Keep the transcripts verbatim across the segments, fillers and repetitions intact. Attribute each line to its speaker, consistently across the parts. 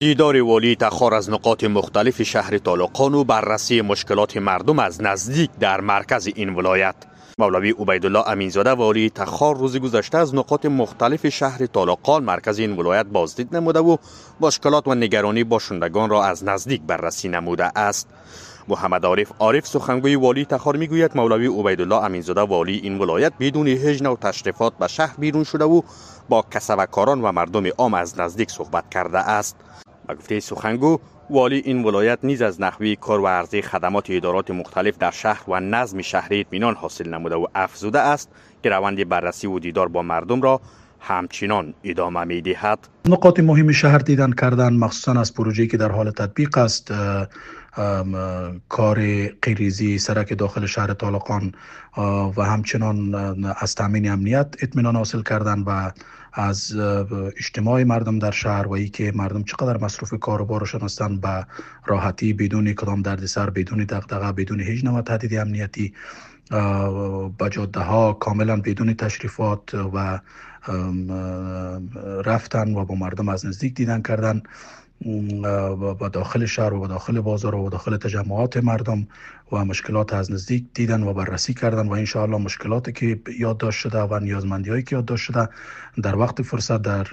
Speaker 1: دیدار والی تخار از نقاط مختلف شهر طالقان و بررسی مشکلات مردم از نزدیک در مرکز این ولایت. مولوی عبیدالله امینزاده والی تخار روز گذشته از نقاط مختلف شهر طالقان مرکز این ولایت بازدید نموده و مشکلات و نگرانی باشندگان را از نزدیک بررسی نموده است. محمد عارف عارف سخنگوی والی تخار میگوید مولوی عبیدالله امینزاده والی این ولایت بدون هیچ نوع تشریفات به شهر بیرون شده و با کسبکاران و مردم عام از نزدیک صحبت کرده است. به گفته سخنگو، والی این ولایت نیز از نحوه کار و عرضه خدمات ادارات مختلف در شهر و نظم شهری اطمینان حاصل نموده و افزوده است که روند بررسی و دیدار با مردم را همچنان ادامه می دهد.
Speaker 2: نقاط مهم شهر دیدن کردن مخصوصا از پروژه‌ای که در حال تطبیق است، کار قیریزی سرک داخل شهر طالقان و همچنان از تامین امنیت اطمینان حاصل کردن و از اجتماع مردم در شهر و ای که مردم چقدر مصروف کار و بارشان هستند به راحتی بدون کدام دردسر، بدون دغدغه، بدون هیچ نوع تهدید امنیتی به جاده ها کاملا بدون تشریفات و رفتن و با مردم از نزدیک دیدن کردن و داخل شهر و داخل بازار و داخل تجمعات مردم و مشکلات از نزدیک دیدن و بررسی کردن و انشاءالله مشکلاتی که یادداشت شده و نیازمندی هایی که یادداشت شده در وقت فرصت در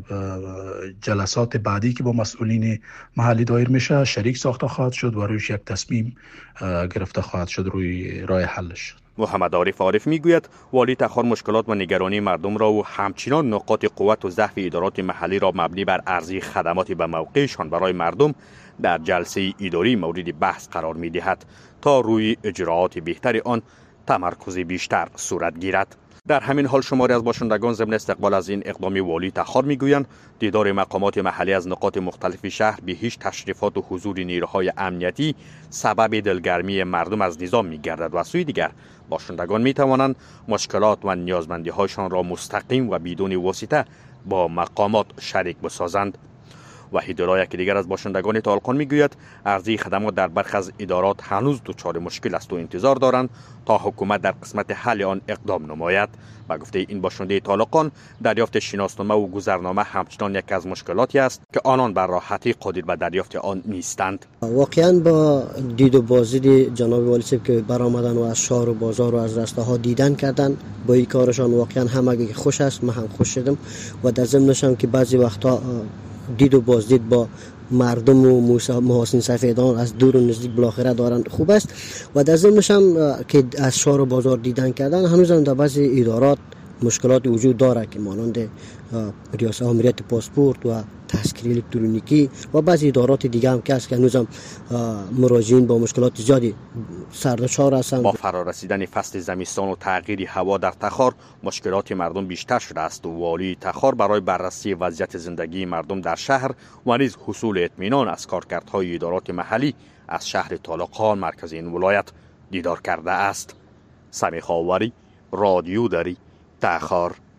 Speaker 2: جلسات بعدی که با مسئولین محلی دایر میشه شریک ساخته خواهد شد و رویش یک تصمیم گرفته خواهد شد روی راه حلش.
Speaker 1: محمد عارف عارف میگوید والی تخار مشکلات و نگرانی مردم را و همچنان نقاط قوت و ضعف ادارات محلی را مبنی بر عرضه خدمات به موقعشان برای مردم در جلسه اداری مورد بحث قرار می دهد تا روی اجراعات بهتر آن تمرکز بیشتر صورت گیرد. در همین حال شماری از باشندگان ضمن استقبال از این اقدام والی تخار میگویند دیدار مقامات محلی از نقاط مختلف شهر به هیچ تشریفات و حضور نیروهای امنیتی سبب دلگرمی مردم از نظام میگردد و از سوی دیگر باشندگان میتوانند مشکلات و نیازمندی هایشان را مستقیم و بدون واسطه با مقامات شریک بسازند. وحید الله که دیگر از باشندگان طالقان میگوید عرضه خدمات در برخی از ادارات هنوز دچار مشکل است و انتظار دارند تا حکومت در قسمت حل آن اقدام نماید. با گفته این باشنده طالقان دریافت شناسنامه و گذرنامه همچنان یکی از مشکلاتی است که آنان بر راحتی قادر به دریافت آن نیستند.
Speaker 3: واقعا با دید و بازدید جناب والی صاحب که برآمدن و از شهر و بازار و از راسته ها دیدن کردن با این کارشان واقعا همگی خوش است. من هم خوش شدم و در ضمنش هم که بعضی وقتا دید و بازدید با مردم و محاسن سفیدان از دور و نزدیک بالاخره دارن خوب است و در ضمنش هم که از شهر و بازار دیدن کردن هنوز هم در بعضی ادارات مشکلات وجود داره که مانند ریاست آمریت پاسپورت و تذکره الکترونیکی و بعضی ادارات دیگه هم که هست که هنوز هم مراجعین با مشکلات زیادی سردشار هستند.
Speaker 1: با فرارسیدن فصل زمستان و تغییر هوا در تخار مشکلات مردم بیشتر شده است و والی تخار برای بررسی وضعیت زندگی مردم در شهر و نیز حصول اطمینان از کارکردهای ادارات محلی از شهر طالقان مرکز این ولایت دیدار کرده است. سمیح آوری، رادیو دری، تخار.